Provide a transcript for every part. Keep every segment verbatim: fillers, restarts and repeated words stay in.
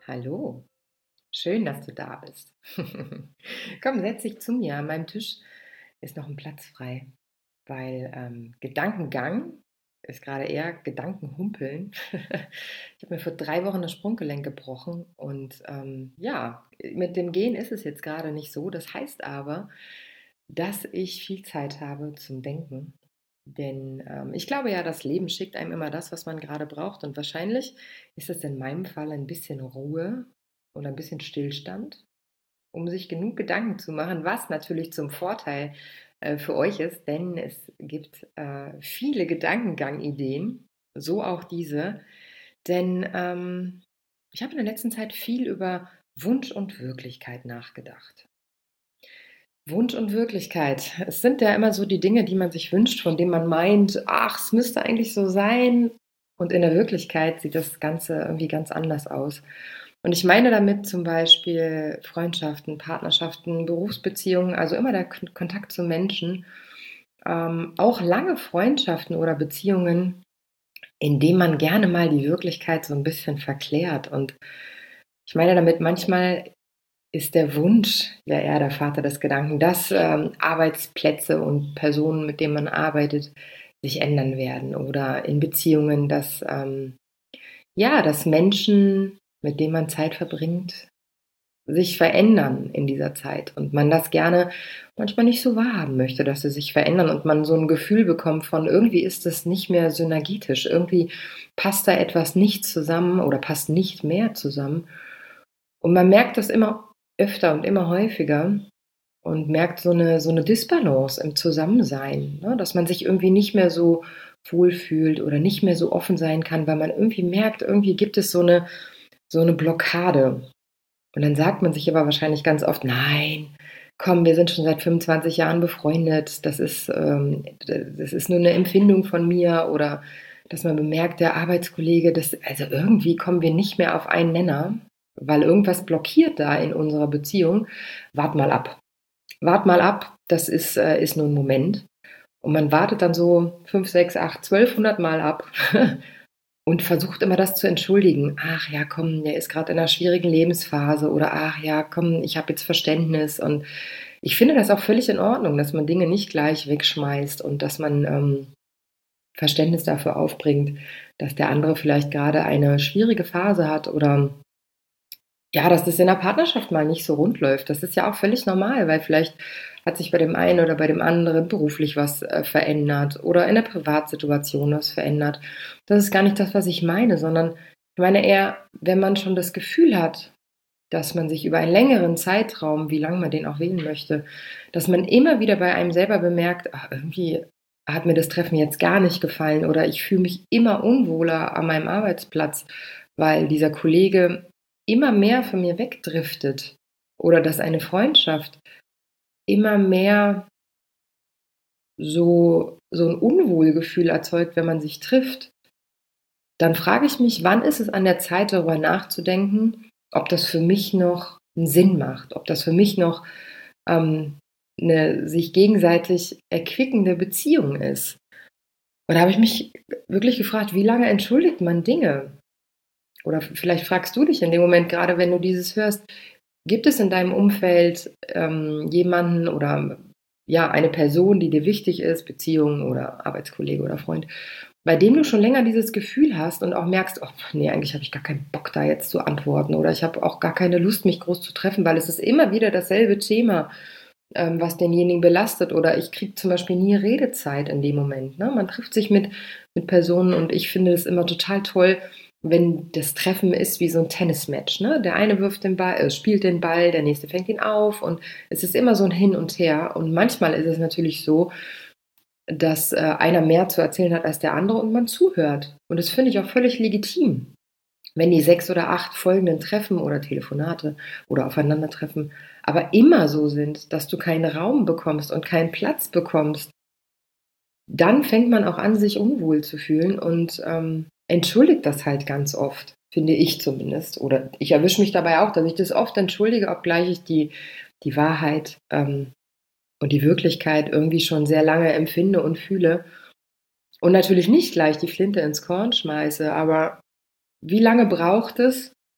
Hallo, schön, dass du da bist. Komm, setz dich zu mir. An meinem Tisch ist noch ein Platz frei, weil ähm, Gedankengang ist gerade eher Gedankenhumpeln. Ich habe mir vor drei Wochen das Sprunggelenk gebrochen und ähm, ja, mit dem Gehen ist es jetzt gerade nicht so. Das heißt aber, dass ich viel Zeit habe zum Denken. Denn ähm, ich glaube ja, das Leben schickt einem immer das, was man gerade braucht. Und wahrscheinlich ist es in meinem Fall ein bisschen Ruhe oder ein bisschen Stillstand, um sich genug Gedanken zu machen, was natürlich zum Vorteil äh, für euch ist, denn es gibt äh, viele Gedankengangideen, so auch diese. Denn ähm, ich habe in der letzten Zeit viel über Wunsch und Wirklichkeit nachgedacht. Wunsch und Wirklichkeit. Es sind ja immer so die Dinge, die man sich wünscht, von denen man meint, ach, es müsste eigentlich so sein. Und in der Wirklichkeit sieht das Ganze irgendwie ganz anders aus. Und ich meine damit zum Beispiel Freundschaften, Partnerschaften, Berufsbeziehungen, also immer der K Kontakt zu Menschen, ähm, auch lange Freundschaften oder Beziehungen, in denen man gerne mal die Wirklichkeit so ein bisschen verklärt. Und ich meine damit, manchmal ist der Wunsch ja eher der Vater des Gedanken, dass ähm, Arbeitsplätze und Personen, mit denen man arbeitet, sich ändern werden oder in Beziehungen, dass ähm, ja, dass Menschen, mit denen man Zeit verbringt, sich verändern in dieser Zeit und man das gerne manchmal nicht so wahrhaben möchte, dass sie sich verändern und man so ein Gefühl bekommt von irgendwie ist es nicht mehr synergetisch, irgendwie passt da etwas nicht zusammen oder passt nicht mehr zusammen. Und man merkt das immer öfter und immer häufiger und merkt so eine so eine Disbalance im Zusammensein, ne? Dass man sich irgendwie nicht mehr so wohlfühlt oder nicht mehr so offen sein kann, weil man irgendwie merkt, irgendwie gibt es so eine so eine Blockade. Und dann sagt man sich aber wahrscheinlich ganz oft: „Nein, komm, wir sind schon seit fünfundzwanzig Jahren befreundet. Das ist, ähm das ist nur eine Empfindung von mir.“ Oder dass man bemerkt, der Arbeitskollege, das also irgendwie kommen wir nicht mehr auf einen Nenner, weil irgendwas blockiert da in unserer Beziehung. Wart mal ab. Wart mal ab, das ist, äh ist nur ein Moment. Und man wartet dann so fünf, sechs, acht, zwölfhundert Mal ab und versucht immer das zu entschuldigen. „Ach ja, komm, der ist gerade in einer schwierigen Lebensphase“ oder „Ach ja, komm, ich habe jetzt Verständnis.“ Und ich finde das auch völlig in Ordnung, dass man Dinge nicht gleich wegschmeißt und dass man, ähm, Verständnis dafür aufbringt, dass der andere vielleicht gerade eine schwierige Phase hat oder ja, dass das in der Partnerschaft mal nicht so rund läuft. Das ist ja auch völlig normal, weil vielleicht hat sich bei dem einen oder bei dem anderen beruflich was, äh, verändert oder in der Privatsituation was verändert. Das ist gar nicht das, was ich meine, sondern ich meine eher, wenn man schon das Gefühl hat, dass man sich über einen längeren Zeitraum, wie lang man den auch wählen möchte, dass man immer wieder bei einem selber bemerkt: „Ach, irgendwie hat mir das Treffen jetzt gar nicht gefallen“ oder „ich fühle mich immer unwohler an meinem Arbeitsplatz, weil dieser Kollege immer mehr von mir wegdriftet“ oder dass eine Freundschaft immer mehr so so 'n Unwohlgefühl erzeugt, wenn man sich trifft. Dann frage ich mich, wann ist es an der Zeit, darüber nachzudenken, ob das für mich noch 'n Sinn macht, ob das für mich noch, ähm, 'ne sich gegenseitig erquickende Beziehung ist. Und da habe ich mich wirklich gefragt, wie lange entschuldigt man Dinge? Oder vielleicht fragst du dich in dem Moment grade, wenn du dieses hörst, gibt es in deinem Umfeld, ähm, jemanden oder, ja, eine Person, die dir wichtig ist, Beziehung oder Arbeitskollege oder Freund, bei dem du schon länger dieses Gefühl hast und auch merkst: „Oh ne, eigentlich habe ich gar keinen Bock, da jetzt zu antworten“ oder „ich habe auch gar keine Lust, mich groß zu treffen, weil es ist immer wieder dasselbe Thema, ähm, was denjenigen belastet“ oder ich kriege zum Beispiel nie Redezeit in dem Moment, ne? Man trifft sich mit mit Personen und ich finde es immer total toll, wenn das Treffen ist wie so 'n Tennismatch, ne? Der eine wirft den Ball äh, spielt den Ball, der nächste fängt ihn auf und es ist immer so 'n Hin und Her. Und manchmal ist es natürlich so, dass, äh, einer mehr zu erzählen hat als der andere und man zuhört. Und das finde ich auch völlig legitim. Wenn die sechs oder acht folgenden Treffen oder Telefonate oder Aufeinandertreffen aber immer so sind, dass du keinen Raum bekommst und keinen Platz bekommst, dann fängt man auch an, sich unwohl zu fühlen und, ähm, entschuldigt das halt ganz oft, finde ich zumindest. Oder ich erwische mich dabei auch, dass ich das oft entschuldige, obgleich ich die die Wahrheit, ähm, und die Wirklichkeit irgendwie schon sehr lange empfinde und fühle und natürlich nicht gleich die Flinte ins Korn schmeiße, aber wie lange braucht es,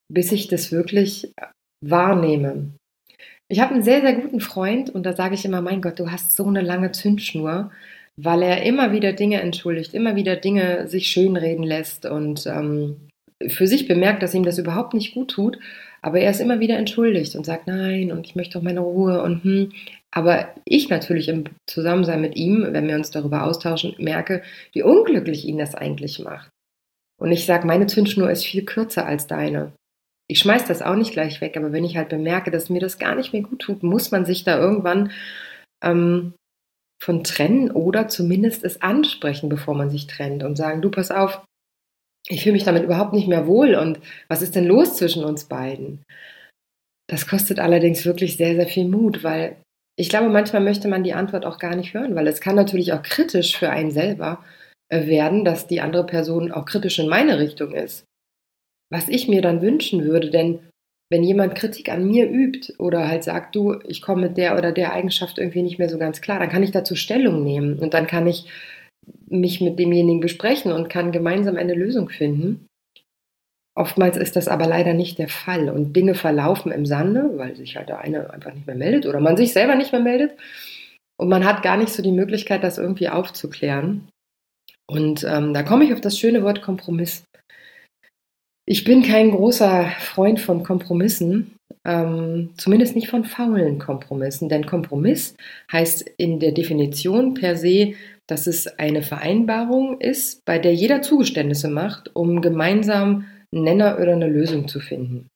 bis ich das wirklich wahrnehme. Ich habe einen sehr, sehr guten Freund und da sage ich immer: „Mein Gott, du hast so eine lange Zündschnur", weil er immer wieder Dinge entschuldigt, immer wieder Dinge sich schönreden lässt und, ähm, für sich bemerkt, dass ihm das überhaupt nicht gut tut, aber er ist immer wieder entschuldigt und sagt: „Nein und ich möchte doch meine Ruhe und hm." Aber ich natürlich im Zusammensein mit ihm, wenn wir uns darüber austauschen, merke, wie unglücklich ihn das eigentlich macht. Und ich sage: „Meine Zündschnur ist viel kürzer als deine." Ich schmeiß das auch nicht gleich weg, aber wenn ich halt bemerke, dass mir das gar nicht mehr gut tut, muss man sich da irgendwann ähm, von trennen oder zumindest es ansprechen, bevor man sich trennt und sagen: „Du, pass auf, ich fühle mich damit überhaupt nicht mehr wohl und was ist denn los zwischen uns beiden?" Das kostet allerdings wirklich sehr, sehr viel Mut, weil ich glaube, manchmal möchte man die Antwort auch gar nicht hören, weil es kann natürlich auch kritisch für einen selber äh, werden, dass die andere Person auch kritisch in meine Richtung ist. Was ich mir dann wünschen würde, denn wenn jemand Kritik an mir übt oder halt sagt: „Du, ich komme mit der oder der Eigenschaft irgendwie nicht mehr so ganz klar", dann kann ich dazu Stellung nehmen und dann kann ich mich mit demjenigen besprechen und kann gemeinsam eine Lösung finden. Oftmals ist das aber leider nicht der Fall und Dinge verlaufen im Sande, weil sich halt der eine einfach nicht mehr meldet oder man sich selber nicht mehr meldet und man hat gar nicht so die Möglichkeit, das irgendwie aufzuklären. Und, ähm, da komme ich auf das schöne Wort Kompromiss. Ich bin kein großer Freund von Kompromissen, ähm, zumindest nicht von faulen Kompromissen, denn Kompromiss heißt in der Definition per se, dass es eine Vereinbarung ist, bei der jeder Zugeständnisse macht, um gemeinsam 'n Nenner oder eine Lösung zu finden.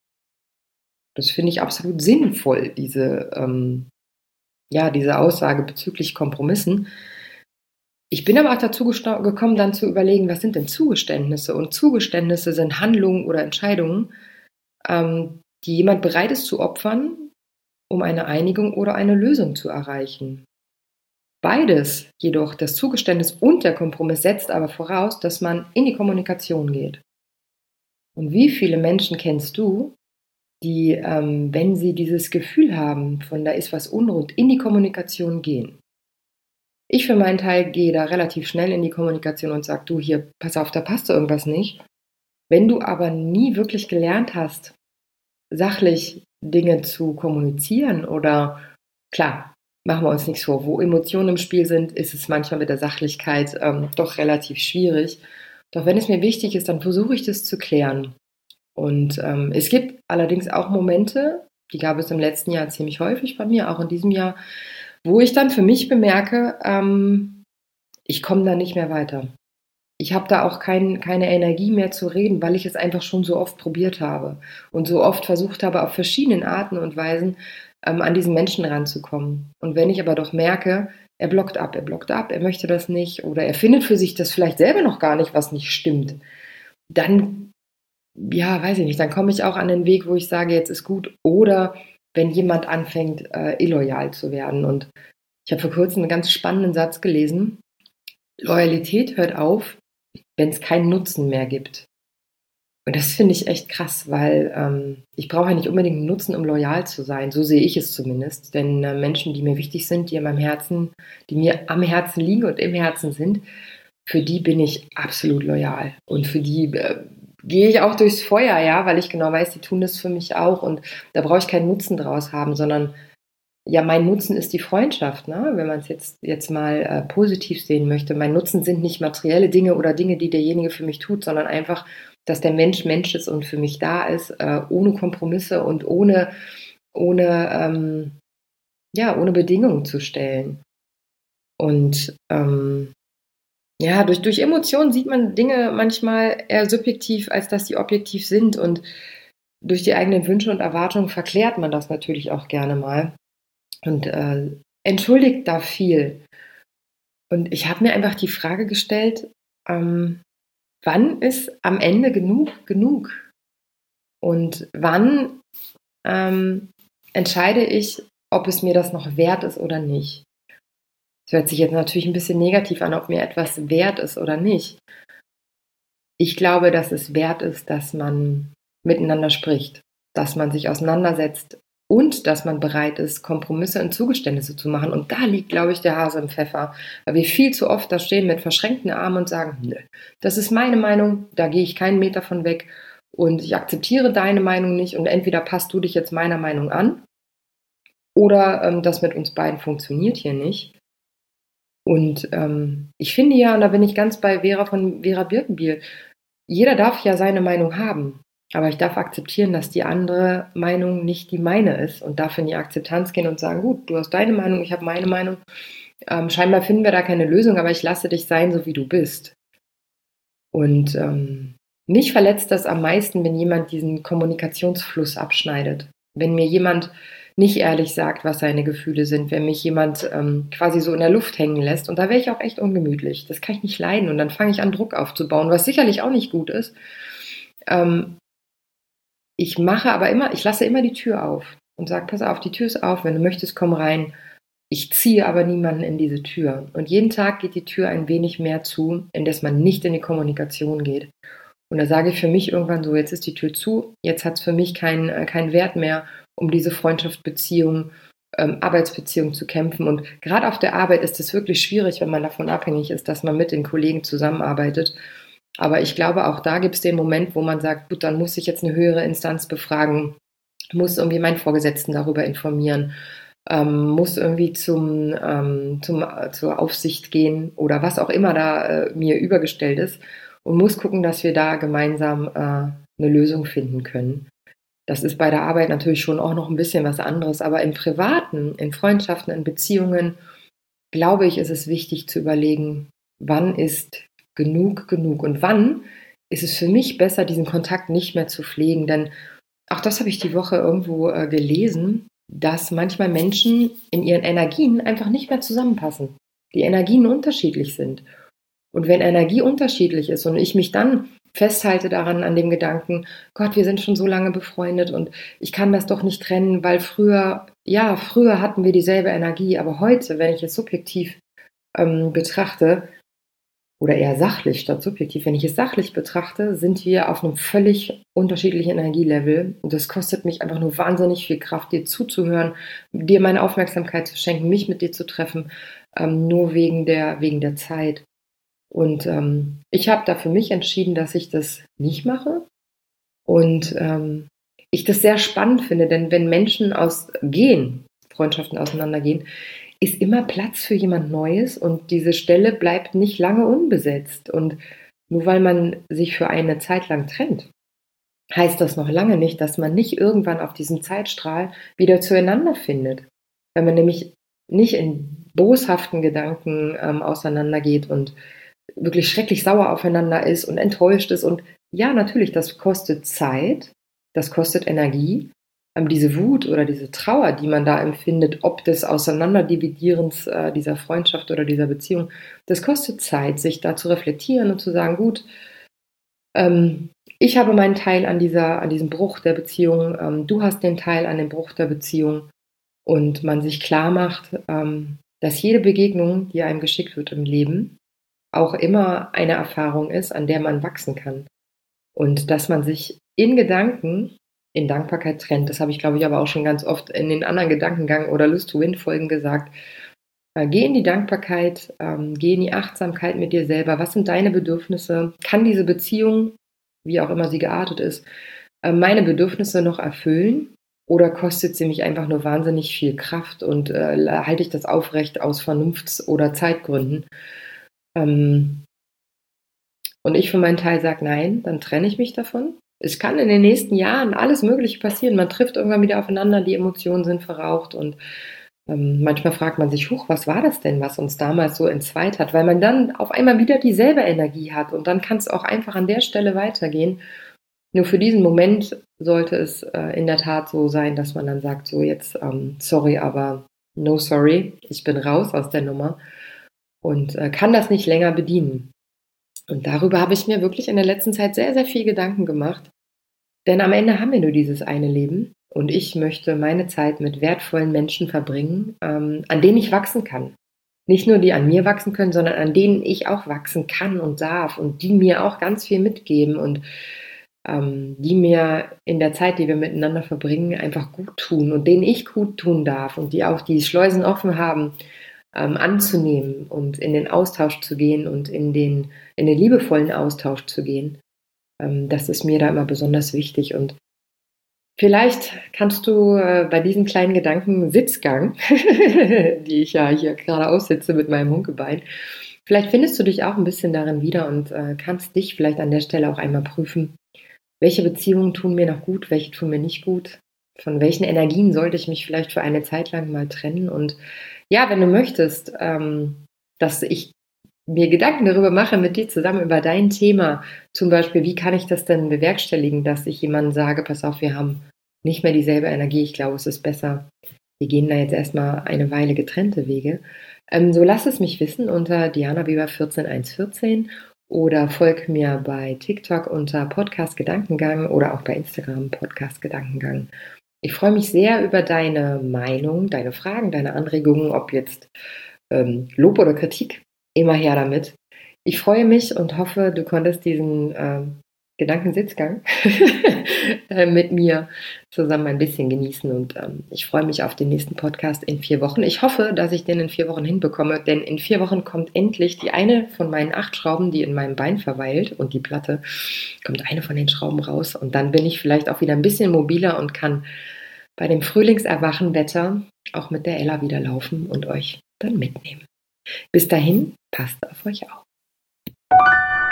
Das finde ich absolut sinnvoll, diese, ähm ja, diese Aussage bezüglich Kompromissen. Ich bin aber auch dazu gesta gekommen, dann zu überlegen, was sind denn Zugeständnisse? Und Zugeständnisse sind Handlungen oder Entscheidungen, ähm, die jemand bereit ist zu opfern, um eine Einigung oder eine Lösung zu erreichen. Beides jedoch, das Zugeständnis und der Kompromiss, setzt aber voraus, dass man in die Kommunikation geht. Und wie viele Menschen kennst du, die, ähm, wenn sie dieses Gefühl haben, von da ist was unrund, in die Kommunikation gehen? Ich für meinen Teil gehe da relativ schnell in die Kommunikation und sage: „Du, hier, pass auf, da passt irgendwas nicht." Wenn du aber nie wirklich gelernt hast, sachlich Dinge zu kommunizieren oder klar, machen wir uns nichts vor, wo Emotionen im Spiel sind, ist es manchmal mit der Sachlichkeit, ähm, doch relativ schwierig. Doch wenn es mir wichtig ist, dann versuche ich das zu klären. Und, ähm, es gibt allerdings auch Momente, die gab es im letzten Jahr ziemlich häufig bei mir, auch in diesem Jahr, wo ich dann für mich bemerke, ähm, ich komme da nicht mehr weiter. Ich habe da auch kein keine Energie mehr zu reden, weil ich es einfach schon so oft probiert habe und so oft versucht habe, auf verschiedenen Arten und Weisen, ähm, an diesen Menschen ranzukommen. Und wenn ich aber doch merke, er blockt ab, er blockt ab, er möchte das nicht oder er findet für sich das vielleicht selber noch gar nicht, was nicht stimmt, dann, ja, weiß ich nicht, dann komme ich auch an den Weg, wo ich sage: „Jetzt ist gut." Oder wenn jemand anfängt, äh, illoyal zu werden. Und ich habe vor Kurzem 'n ganz spannenden Satz gelesen: „Loyalität hört auf, wenn es keinen Nutzen mehr gibt." Und das finde ich echt krass, weil, ähm, ich brauche ja nicht unbedingt 'n Nutzen, um loyal zu sein. So sehe ich es zumindest. Denn, äh, Menschen, die mir wichtig sind, die in meinem Herzen die mir am Herzen liegen und im Herzen sind, für die bin ich absolut loyal. Und für die, äh, gehe ich auch durchs Feuer, ja, weil ich genau weiß, die tun das für mich auch und da brauche ich keinen Nutzen draus haben, sondern ja, mein Nutzen ist die Freundschaft, ne? Wenn man es jetzt jetzt mal, äh, positiv sehen möchte. Mein Nutzen sind nicht materielle Dinge oder Dinge, die derjenige für mich tut, sondern einfach, dass der Mensch Mensch ist und für mich da ist, äh, ohne Kompromisse und ohne ohne, ähm ja, ohne Bedingungen zu stellen. Und, ähm, ja, durch durch Emotionen sieht man Dinge manchmal eher subjektiv, als dass sie objektiv sind und durch die eigenen Wünsche und Erwartungen verklärt man das natürlich auch gerne mal und, äh, entschuldigt da viel. Und ich habe mir einfach die Frage gestellt, ähm, wann ist am Ende genug genug? Und wann, ähm, entscheide ich, ob es mir das noch wert ist oder nicht? Das hört sich jetzt natürlich ein bisschen negativ an, ob mir etwas wert ist oder nicht. Ich glaube, dass es wert ist, dass man miteinander spricht, dass man sich auseinandersetzt und dass man bereit ist, Kompromisse und Zugeständnisse zu machen. Und da liegt, glaube ich, der Hase im Pfeffer, weil wir viel zu oft da stehen mit verschränkten Armen und sagen: „Nö, das ist meine Meinung, da gehe ich keinen Meter von weg." und ich akzeptiere deine Meinung nicht und entweder passt du dich jetzt meiner Meinung an oder ähm, das mit uns beiden funktioniert hier nicht. Und ähm, ich finde ja, und da bin ich ganz bei Vera von Vera Birkenbiel, jeder darf ja seine Meinung haben, aber ich darf akzeptieren, dass die andere Meinung nicht die meine ist und darf in die Akzeptanz gehen und sagen, gut, du hast deine Meinung, ich habe meine Meinung. Ähm, scheinbar finden wir da keine Lösung, aber ich lasse dich sein, so wie du bist. Und ähm, mich verletzt das am meisten, wenn jemand diesen Kommunikationsfluss abschneidet. Wenn mir jemand nicht ehrlich sagt, was seine Gefühle sind, wenn mich jemand ähm, quasi so in der Luft hängen lässt. Und da wäre ich auch echt ungemütlich. Das kann ich nicht leiden. Und dann fange ich an, Druck aufzubauen, was sicherlich auch nicht gut ist. Ähm, ich mache aber immer, ich lasse immer die Tür auf und sage, pass auf, die Tür ist auf, wenn du möchtest, komm rein. Ich ziehe aber niemanden in diese Tür. Und jeden Tag geht die Tür ein wenig mehr zu, indes man nicht in die Kommunikation geht. Und da sage ich für mich irgendwann so, jetzt ist die Tür zu, jetzt hat es für mich keinen äh, keinen Wert mehr, um diese Freundschaft, Beziehung, ähm, Arbeitsbeziehung zu kämpfen. Und gerade auf der Arbeit ist es wirklich schwierig, wenn man davon abhängig ist, dass man mit den Kollegen zusammenarbeitet. Aber ich glaube, auch da gibt es den Moment, wo man sagt, gut, dann muss ich jetzt eine höhere Instanz befragen, muss irgendwie meinen Vorgesetzten darüber informieren, ähm, muss irgendwie zum, ähm, zum, äh, zur Aufsicht gehen oder was auch immer da äh, mir übergestellt ist und muss gucken, dass wir da gemeinsam äh, eine Lösung finden können. Das ist bei der Arbeit natürlich schon auch noch ein bisschen was anderes, aber im Privaten, in Freundschaften, in Beziehungen, glaube ich, ist es wichtig zu überlegen, wann ist genug genug und wann ist es für mich besser, diesen Kontakt nicht mehr zu pflegen, denn auch das habe ich die Woche irgendwo äh, gelesen, dass manchmal Menschen in ihren Energien einfach nicht mehr zusammenpassen. Die Energien unterschiedlich sind. Und wenn Energie unterschiedlich ist und ich mich dann festhalte daran, an dem Gedanken, Gott, wir sind schon so lange befreundet und ich kann das doch nicht trennen, weil früher, ja, früher hatten wir dieselbe Energie, aber heute, wenn ich es subjektiv ähm, betrachte, oder eher sachlich statt subjektiv, wenn ich es sachlich betrachte, sind wir auf einem völlig unterschiedlichen Energielevel. Und das kostet mich einfach nur wahnsinnig viel Kraft, dir zuzuhören, dir meine Aufmerksamkeit zu schenken, mich mit dir zu treffen, ähm, nur wegen der, wegen der Zeit. Und ähm, ich habe da für mich entschieden, dass ich das nicht mache. Und ähm, ich das sehr spannend finde, denn wenn Menschen ausgehen, Freundschaften auseinandergehen, ist immer Platz für jemand Neues und diese Stelle bleibt nicht lange unbesetzt. Und nur weil man sich für eine Zeit lang trennt, heißt das noch lange nicht, dass man nicht irgendwann auf diesem Zeitstrahl wieder zueinander findet. Wenn man nämlich nicht in boshaften Gedanken ähm, auseinandergeht und wirklich schrecklich sauer aufeinander ist und enttäuscht ist. Und ja, natürlich, das kostet Zeit, das kostet Energie. Ähm, diese Wut oder diese Trauer, die man da empfindet, ob des Auseinanderdividierens äh, dieser Freundschaft oder dieser Beziehung, das kostet Zeit, sich da zu reflektieren und zu sagen, gut, ähm, ich habe meinen Teil an, dieser, an diesem Bruch der Beziehung, ähm, du hast den Teil an dem Bruch der Beziehung und man sich klar macht, ähm, dass jede Begegnung, die einem geschickt wird im Leben, auch immer eine Erfahrung ist, an der man wachsen kann. Und dass man sich in Gedanken in Dankbarkeit trennt. Das habe ich, glaube ich, aber auch schon ganz oft in den anderen Gedankengang- oder Lust-to-Win-Folgen gesagt. Äh, geh in die Dankbarkeit, ähm, geh in die Achtsamkeit mit dir selber. Was sind deine Bedürfnisse? Kann diese Beziehung, wie auch immer sie geartet ist, äh, meine Bedürfnisse noch erfüllen? Oder kostet sie mich einfach nur wahnsinnig viel Kraft und äh, halte ich das aufrecht aus Vernunfts- oder Zeitgründen? Ähm, und ich für meinen Teil sage, nein, dann trenne ich mich davon. Es kann in den nächsten Jahren alles Mögliche passieren. Man trifft irgendwann wieder aufeinander, die Emotionen sind verraucht und ähm, manchmal fragt man sich, huch, was war das denn, was uns damals so entzweit hat? Weil man dann auf einmal wieder dieselbe Energie hat und dann kann es auch einfach an der Stelle weitergehen. Nur für diesen Moment sollte es äh, in der Tat so sein, dass man dann sagt, so jetzt, ähm, sorry, aber no sorry, ich bin raus aus der Nummer und äh, kann das nicht länger bedienen. Und darüber habe ich mir wirklich in der letzten Zeit sehr, sehr viel Gedanken gemacht. Denn am Ende haben wir nur dieses eine Leben und ich möchte meine Zeit mit wertvollen Menschen verbringen, ähm, an denen ich wachsen kann. Nicht nur die an mir wachsen können, sondern an denen ich auch wachsen kann und darf und die mir auch ganz viel mitgeben und ähm, die mir in der Zeit, die wir miteinander verbringen, einfach gut tun und denen ich gut tun darf und die auch die Schleusen offen haben, ähm, anzunehmen und in den Austausch zu gehen und in den, in den liebevollen Austausch zu gehen. Ähm, das ist mir da immer besonders wichtig und vielleicht kannst du, äh, bei diesem kleinen Gedankensitzgang, die ich ja hier gerade aussitze mit meinem Hunkebein, vielleicht findest du dich auch ein bisschen darin wieder und, äh, kannst dich vielleicht an der Stelle auch einmal prüfen: Welche Beziehungen tun mir noch gut, welche tun mir nicht gut? Von welchen Energien sollte ich mich vielleicht für eine Zeit lang mal trennen? Und ja, wenn du möchtest, ähm, dass ich mir Gedanken darüber mache mit dir zusammen über dein Thema, zum Beispiel, wie kann ich das denn bewerkstelligen, dass ich jemandem sage: „Pass auf, wir haben nicht mehr dieselbe Energie. Ich glaube, es ist besser, wir gehen da jetzt erst mal eine Weile getrennte Wege.“ Ähm, so lass es mich wissen unter Diana Weber vierzehn eins vierzehn oder folg mir bei TikTok unter Podcast Gedankengang oder auch bei Instagram Podcast Gedankengang. Ich freue mich sehr über deine Meinung, deine Fragen, deine Anregungen, ob jetzt ähm, Lob oder Kritik, immer her damit. Ich freue mich und hoffe, du konntest diesen ähm, Gedankensitzgang äh, mit mir zusammen ein bisschen genießen und ähm, ich freue mich auf den nächsten Podcast in vier Wochen. Ich hoffe, dass ich den in vier Wochen hinbekomme, denn in vier Wochen kommt endlich die eine von meinen acht Schrauben, die in meinem Bein verweilt und die Platte, kommt eine von den Schrauben raus und dann bin ich vielleicht auch wieder ein bisschen mobiler und kann bei dem Frühlingserwachenwetter auch mit der Ella wieder laufen und euch dann mitnehmen. Bis dahin, passt auf euch auf.